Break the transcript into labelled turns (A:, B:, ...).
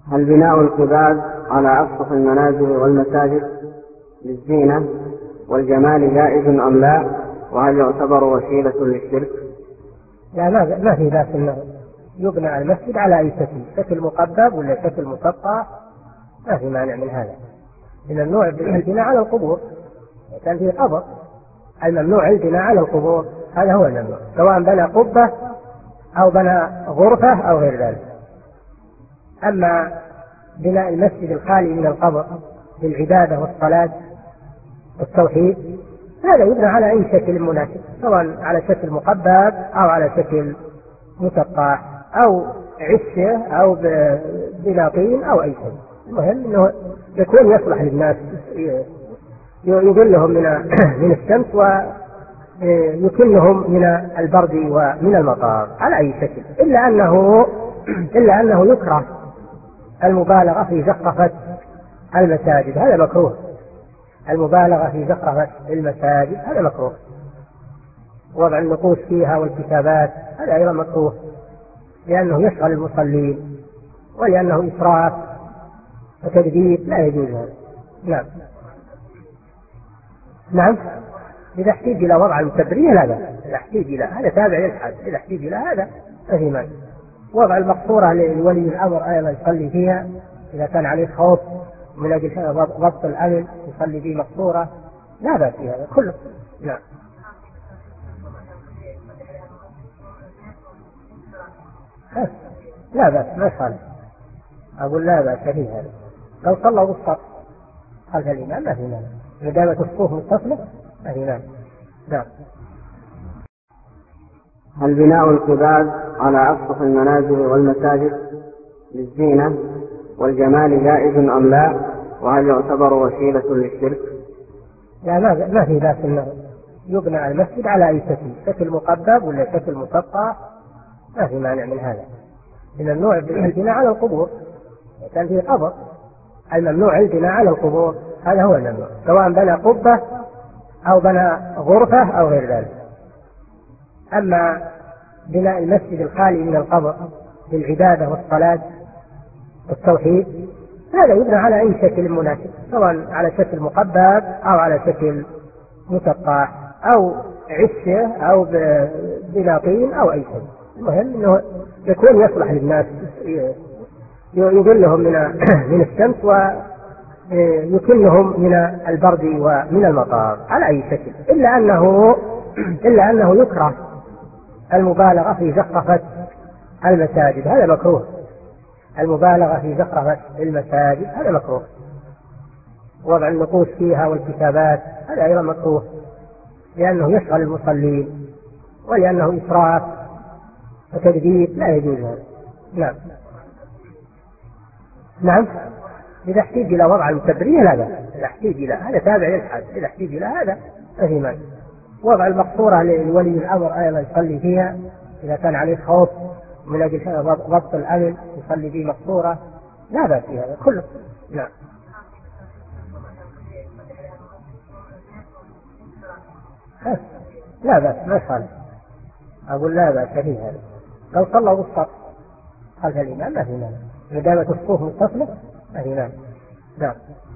A: هل بناء القباب على أسطح المنازل والمساجد للزينة والجمال جائز أم لا؟ وهل يعتبر وسيلة للشرك؟
B: لا، ما في بأس أنه يبنى المسجد على أي شكل مقبب ولا شكل مسطح، ما في مانع من هذا. من الممنوع البناء على القبور، كان فيه قبر، الممنوع البناء على القبور، هذا هو الممنوع، سواء بنى قبة أو بنى غرفة أو غير ذلك. أما بناء المسجد الخالي من القبر للعبادة والصلاة والتوحيد، هذا يبنى على أي شكل مناسب، سواء على شكل مقبب أو على شكل مسطح أو عشة أو بناطين أو أي شيء. المهم أنه يكون يصلح للناس، يظلهم من الشمس ويكنهم من البرد ومن المطر على أي شكل، إلا أنه يكره المبالغة في زخرفة المساجد، هذا مكروه. المبالغة في زخرفة المساجد هذا مكروه، وضع النقوش فيها والكتابات هذا أيضا مكروه، لأنه يشغل المصلين ولأنه إسراف وتكذيب، لا يجوز هذا. نعم، إذا احتاج إلى وضع المكبرين لا بأس، إذا احتاج إلى هذا تابع للحاج، إذا احتاج إلى هذا فهي مانع. وضع المقصورة لولي الأمر أيضا يصلي فيها إذا كان عليه خوف من أجل ضبط الأمن، يصلي فيه مقصورة، لا بأس في هذا كله. نعم، لا بأس، ما يخالف، أقول لا بأس في هذا. لو صلوا بالصف خلف الإمام ما في مانع، إذا دامت الصفوف متصلة ما في مانع. نعم.
A: هل بناء القباب على أسطح المنازل والمساجد للزينة والجمال جائز أم لا؟ وهل يعتبر وسيلة للشرك؟
B: لا، ما في بأس أنه يبنى المسجد على أي شكل مقبب ولا شكل مسطح، ما في مانع من هذا. من الممنوع البناء على القبور، كان فيه قبر، الممنوع البناء على القبور، هذا هو الممنوع، سواء بنى قبة أو بنى غرفة أو غير ذلك. أما بناء المسجد الخالي من القبر للعبادة والصلاة والتوحيد، هذا يبنى على أي شكل مناسب، سواء على شكل مقبب أو على شكل مسطح أو عشة أو بناطين أو أي شيء. المهم أنه يكون يصلح للناس، يظلهم من الشمس ويكنهم من البرد ومن المطر على أي شكل، إلا أنه يكره المبالغة في زخرفة المساجد، هذا مكروه. المبالغة في زخرفة المساجد هذا مكروه، وضع النقوش فيها والكتابات هذا أيضا مكروه، لأنه يشغل المصلين ولأنه إسراف وتكذيب، لا يجوز هذا. نعم، إذا احتاج إلى وضع المكبرين لا بأس، إذا احتاج إلى هذا تابع للحاج، إذا احتاج إلى هذا فهي مانع. وضع المقصورة لولي الأمر أيضا يصلي فيها إذا كان عليه خوف من أجل ضبط الأمن، يصلي فيه مقصورة، لا بأس في هذا كله. نعم، لا بأس، ما يخالف، أقول لا بأس في هذا. لو صلوا بالصف خلف الإمام ما في مانع، إذا دامت الصفوف متصلة ما في مانع. نعم.